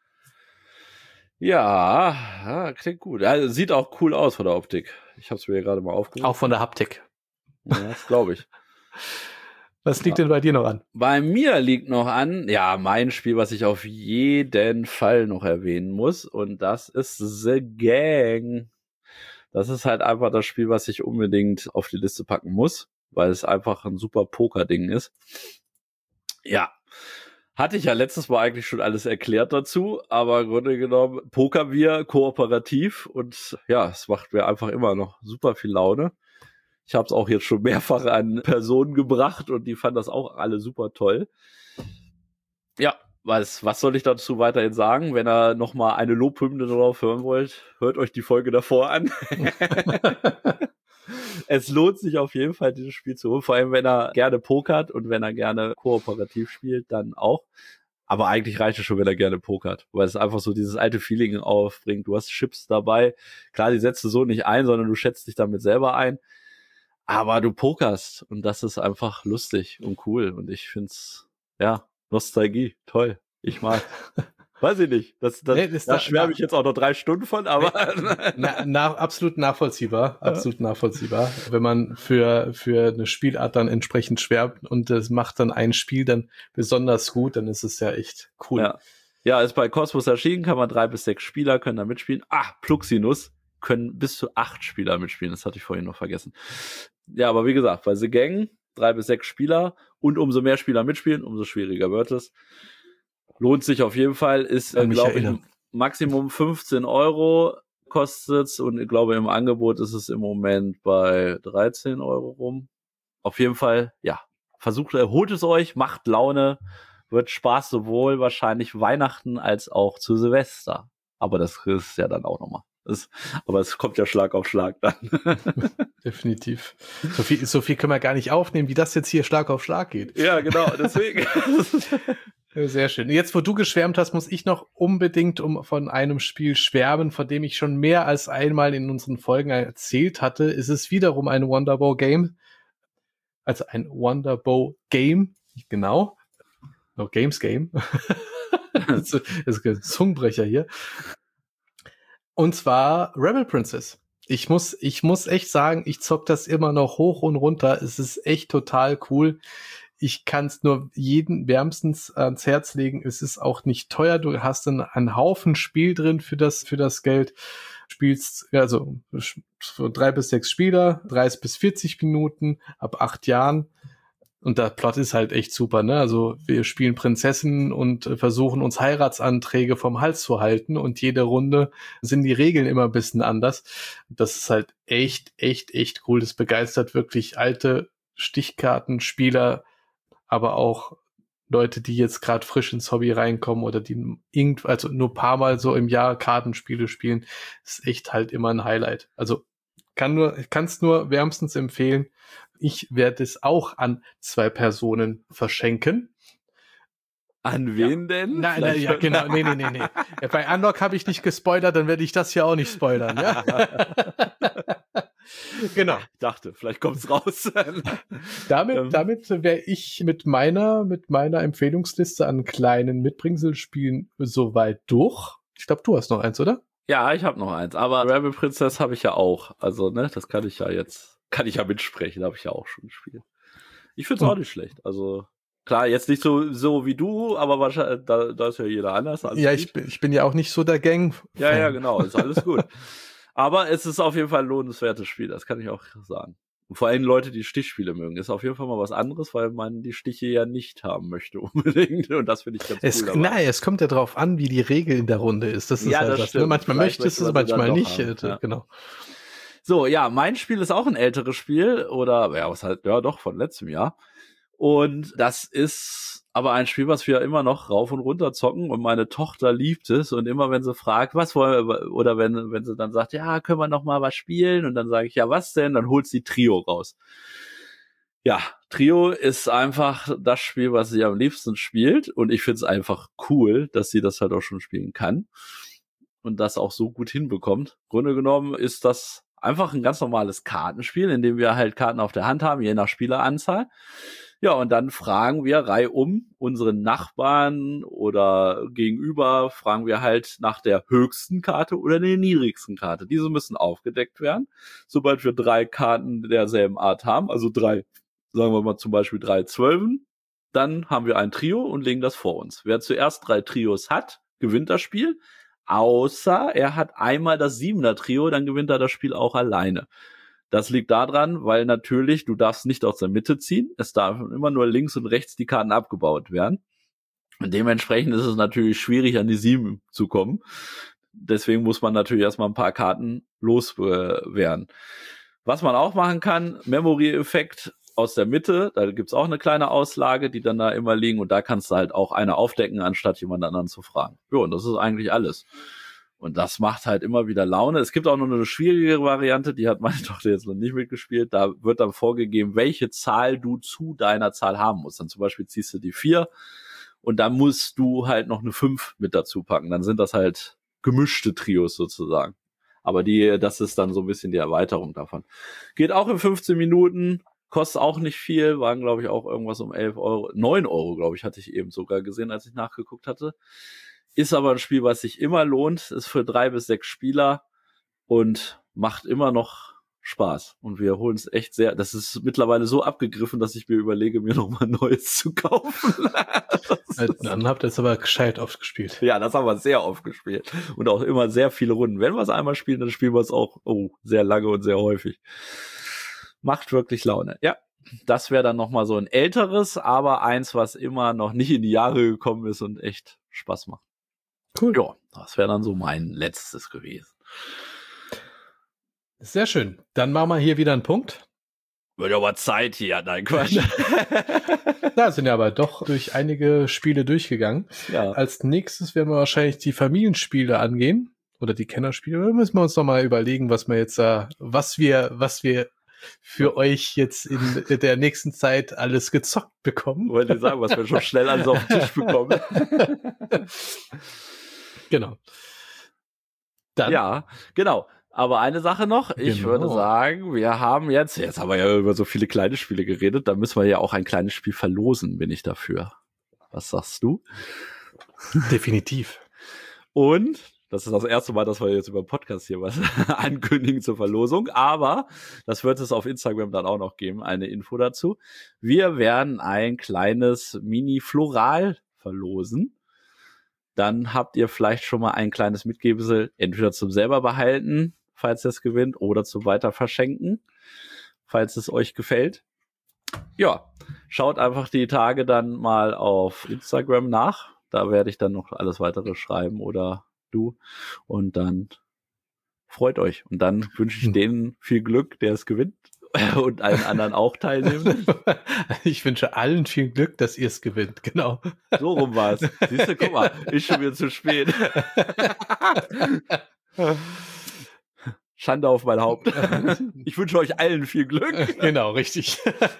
Speaker 1: Ja, klingt gut. Also, sieht auch cool aus von der Optik. Ich habe es mir gerade mal aufgerufen.
Speaker 2: Auch von der Haptik.
Speaker 1: Ja, das glaube ich.
Speaker 2: Was liegt denn bei dir noch an?
Speaker 1: Bei mir liegt noch an, ja, mein Spiel, was ich auf jeden Fall noch erwähnen muss. Und das ist The Gang. Das ist halt einfach das Spiel, was ich unbedingt auf die Liste packen muss, weil es einfach ein super Poker-Ding ist. Ja, hatte ich ja letztes Mal eigentlich schon alles erklärt dazu, aber im Grunde genommen pokern wir kooperativ und ja, es macht mir einfach immer noch super viel Laune. Ich habe es auch jetzt schon mehrfach an Personen gebracht und die fanden das auch alle super toll. Ja, was soll ich dazu weiterhin sagen? Wenn ihr nochmal eine Lobhymne darauf hören wollt, hört euch die Folge davor an. Es lohnt sich auf jeden Fall, dieses Spiel zu holen. Vor allem, wenn er gerne pokert und wenn er gerne kooperativ spielt, dann auch. Aber eigentlich reicht es schon, wenn er gerne pokert, weil es einfach so dieses alte Feeling aufbringt. Du hast Chips dabei. Klar, die setzt du so nicht ein, sondern du schätzt dich damit selber ein. Aber du pokerst und das ist einfach lustig und cool. Und ich find's, ja, Nostalgie, toll. Ich mag. Weiß ich nicht. Da schwärme ich jetzt auch noch 3 Stunden von, aber.
Speaker 2: Absolut nachvollziehbar. Absolut nachvollziehbar. Wenn man für eine Spielart dann entsprechend schwärmt und das macht dann ein Spiel dann besonders gut, dann ist es ja echt cool.
Speaker 1: Ja, ist bei Cosmos erschienen, kann man 3 bis 6 Spieler können da mitspielen. Pluxinus können bis zu 8 Spieler mitspielen. Das hatte ich vorhin noch vergessen. Ja, aber wie gesagt, bei The Gang 3 bis 6 Spieler und umso mehr Spieler mitspielen, umso schwieriger wird es. Lohnt sich auf jeden Fall, ist, glaube ich, Maximum 15 € kostet's und ich glaube, im Angebot ist es im Moment bei 13 € rum. Auf jeden Fall, ja, holt es euch, macht Laune, wird Spaß sowohl wahrscheinlich Weihnachten als auch zu Silvester. Aber das ist ja dann auch nochmal. Aber es kommt ja Schlag auf Schlag dann.
Speaker 2: Definitiv. So viel können wir gar nicht aufnehmen, wie das jetzt hier Schlag auf Schlag geht.
Speaker 1: Ja, genau, deswegen.
Speaker 2: Sehr schön. Jetzt, wo du geschwärmt hast, muss ich noch unbedingt von einem Spiel schwärmen, von dem ich schon mehr als einmal in unseren Folgen erzählt hatte. Es ist wiederum ein Wonderbow Game. Also ein Wonderbow Game. Genau. No Games Game. Das ist ein Zungenbrecher hier. Und zwar Rebel Princess. Ich muss echt sagen, ich zock das immer noch hoch und runter. Es ist echt total cool. Ich kann es nur jedem wärmstens ans Herz legen. Es ist auch nicht teuer. Du hast einen Haufen Spiel drin für das Geld. Spielst, also 3 bis 6 Spieler, 30 bis 40 Minuten, ab 8 Jahren. Und der Plot ist halt echt super, ne? Also wir spielen Prinzessinnen und versuchen uns Heiratsanträge vom Hals zu halten und jede Runde sind die Regeln immer ein bisschen anders. Das ist halt echt cool. Das begeistert wirklich alte Stichkartenspieler, aber auch Leute, die jetzt gerade frisch ins Hobby reinkommen oder die also nur ein paar Mal so im Jahr Kartenspiele spielen, ist echt halt immer ein Highlight. Also kann's nur wärmstens empfehlen. Ich werde es auch an 2 Personen verschenken.
Speaker 1: An wen denn?
Speaker 2: Nein, ja, genau. Nee. Ja, bei Unlock habe ich nicht gespoilert, dann werde ich das hier auch nicht spoilern, ja? Genau.
Speaker 1: Ich dachte, vielleicht kommt's raus.
Speaker 2: Damit wäre ich mit meiner Empfehlungsliste an kleinen Mitbringselspielen soweit durch. Ich glaube, du hast noch eins, oder?
Speaker 1: Ja, ich habe noch eins, aber Rebel Princess habe ich ja auch. Also, ne, das kann ich ja mitsprechen, habe ich ja auch schon gespielt. Ich find's auch nicht schlecht. Also, klar, jetzt nicht so wie du, aber wahrscheinlich, da ist ja jeder anders.
Speaker 2: Ja, ich bin ja auch nicht so der Gang.
Speaker 1: Ja, genau, ist alles gut. Aber es ist auf jeden Fall ein lohnenswertes Spiel, das kann ich auch sagen. Und vor allem Leute, die Stichspiele mögen, ist auf jeden Fall mal was anderes, weil man die Stiche ja nicht haben möchte unbedingt. Und das finde ich ganz cool.
Speaker 2: Nein, es kommt ja drauf an, wie die Regel in der Runde ist. Das ist ja das. Ne? Manchmal möchtest du es, manchmal nicht. Ja. Genau.
Speaker 1: So, ja, mein Spiel ist auch ein älteres Spiel oder doch von letztem Jahr. Und das ist aber ein Spiel, was wir immer noch rauf und runter zocken und meine Tochter liebt es und immer wenn sie fragt, was wollen wir, oder wenn sie dann sagt, ja, können wir noch mal was spielen und dann sage ich, ja, was denn? Dann holt sie Trio raus. Ja, Trio ist einfach das Spiel, was sie am liebsten spielt und ich finde es einfach cool, dass sie das halt auch schon spielen kann und das auch so gut hinbekommt. Im Grunde genommen ist das einfach ein ganz normales Kartenspiel, in dem wir halt Karten auf der Hand haben, je nach Spieleranzahl. Ja, und dann fragen wir reihum unseren Nachbarn oder gegenüber, fragen wir halt nach der höchsten Karte oder der niedrigsten Karte. Diese müssen aufgedeckt werden. Sobald wir 3 Karten derselben Art haben, also 3, sagen wir mal zum Beispiel 3 Zwölfen, dann haben wir ein Trio und legen das vor uns. Wer zuerst 3 Trios hat, gewinnt das Spiel. Außer er hat einmal das 7er Trio, dann gewinnt er das Spiel auch alleine. Das liegt daran, weil natürlich, du darfst nicht aus der Mitte ziehen. Es darf immer nur links und rechts die Karten abgebaut werden. Und dementsprechend ist es natürlich schwierig, an die 7 zu kommen. Deswegen muss man natürlich erstmal ein paar Karten loswerden. Was man auch machen kann, Memory-Effekt aus der Mitte, da gibt's auch eine kleine Auslage, die dann da immer liegen und da kannst du halt auch eine aufdecken, anstatt jemand anderen zu fragen. Jo, und das ist eigentlich alles. Und das macht halt immer wieder Laune. Es gibt auch noch eine schwierigere Variante, die hat meine Tochter jetzt noch nicht mitgespielt. Da wird dann vorgegeben, welche Zahl du zu deiner Zahl haben musst. Dann zum Beispiel ziehst du die 4 Und dann musst du halt noch eine 5 mit dazu packen. Dann sind das halt gemischte Trios sozusagen. Aber das ist dann so ein bisschen die Erweiterung davon. Geht auch in 15 Minuten, kostet auch nicht viel, waren glaube ich auch irgendwas um 11 Euro. 9 Euro, glaube ich, hatte ich eben sogar gesehen, als ich nachgeguckt hatte. Ist aber ein Spiel, was sich immer lohnt, ist für 3 bis 6 Spieler und macht immer noch Spaß. Und wir holen es echt sehr, das ist mittlerweile so abgegriffen, dass ich mir überlege, mir nochmal ein neues zu kaufen.
Speaker 2: Dann habt ihr es aber gescheit oft gespielt.
Speaker 1: Ja, das haben wir sehr oft gespielt. Und auch immer sehr viele Runden. Wenn wir es einmal spielen, dann spielen wir es auch sehr lange und sehr häufig. Macht wirklich Laune. Ja, das wäre dann nochmal so ein älteres, aber eins, was immer noch nicht in die Jahre gekommen ist und echt Spaß macht.
Speaker 2: Cool.
Speaker 1: Ja, das wäre dann so mein letztes gewesen.
Speaker 2: Sehr schön. Dann machen wir hier wieder einen Punkt.
Speaker 1: Wird aber Zeit hier. Nein, Quatsch.
Speaker 2: Da sind ja aber doch durch einige Spiele durchgegangen.
Speaker 1: Ja.
Speaker 2: Als nächstes werden wir wahrscheinlich die Familienspiele angehen. Oder die Kennerspiele. Da müssen wir uns noch mal überlegen, was wir für euch jetzt in der nächsten Zeit alles gezockt bekommen.
Speaker 1: Wollte ich sagen, was wir schon schnell alles auf den Tisch bekommen.
Speaker 2: Genau. Dann.
Speaker 1: Ja, genau. Aber eine Sache noch, ich würde sagen, wir haben jetzt haben wir ja über so viele kleine Spiele geredet, da müssen wir ja auch ein kleines Spiel verlosen, bin ich dafür. Was sagst du?
Speaker 2: Definitiv.
Speaker 1: Und das ist das erste Mal, dass wir jetzt über den Podcast hier was ankündigen zur Verlosung, aber das wird es auf Instagram dann auch noch geben, eine Info dazu. Wir werden ein kleines Mini-Floral verlosen. Dann habt ihr vielleicht schon mal ein kleines Mitgebesel, entweder zum selber behalten, falls ihr es gewinnt, oder zum weiter verschenken, falls es euch gefällt. Ja, schaut einfach die Tage dann mal auf Instagram nach. Da werde ich dann noch alles weitere schreiben oder du. Und dann freut euch. Und dann wünsche ich denen viel Glück, der es gewinnt. Und allen anderen auch teilnehmen.
Speaker 2: Ich wünsche allen viel Glück, dass ihr es gewinnt, genau.
Speaker 1: So rum war es. Siehst du, guck mal, ist schon wieder zu spät. Schande auf mein Haupt. Ich wünsche euch allen viel Glück.
Speaker 2: Genau, richtig.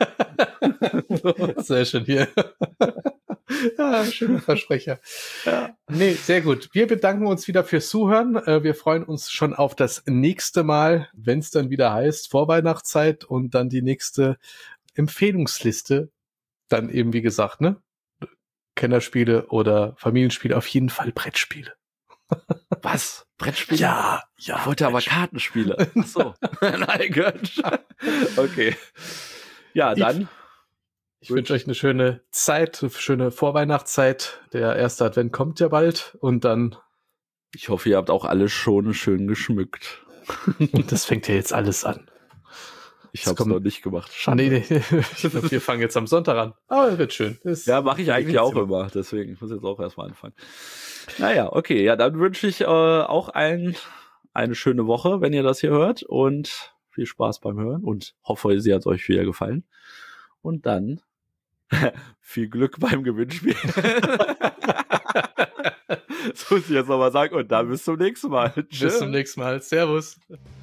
Speaker 2: Sehr schön hier. Ja, schöner Versprecher.
Speaker 1: Ja.
Speaker 2: Nee, sehr gut. Wir bedanken uns wieder fürs Zuhören. Wir freuen uns schon auf das nächste Mal, wenn es dann wieder heißt Vorweihnachtszeit und dann die nächste Empfehlungsliste. Dann eben, wie gesagt, ne? Kennerspiele oder Familienspiele, auf jeden Fall Brettspiele.
Speaker 1: Was? Brettspiele?
Speaker 2: Ja.
Speaker 1: Ich wollte aber Kartenspiele. Ach so. Nein, Gott. Okay. Ja, dann.
Speaker 2: Ich wünsche euch eine schöne Zeit, eine schöne Vorweihnachtszeit. Der erste Advent kommt ja bald und dann.
Speaker 1: Ich hoffe, ihr habt auch alles schon schön geschmückt.
Speaker 2: Das fängt ja jetzt alles an.
Speaker 1: Ich habe es noch nicht gemacht. Schade.
Speaker 2: Nee. Ich glaube, wir fangen jetzt am Sonntag an. Aber wird schön.
Speaker 1: Ja, mache ich eigentlich auch immer. Deswegen, ich muss jetzt auch erstmal anfangen. Naja, okay. Ja, dann wünsche ich auch allen eine schöne Woche, wenn ihr das hier hört. Und viel Spaß beim Hören. Und hoffe, sie hat euch wieder gefallen. Und dann viel Glück beim Gewinnspiel. Das muss ich jetzt nochmal sagen. Und dann bis zum nächsten Mal.
Speaker 2: Bis zum nächsten Mal. Servus.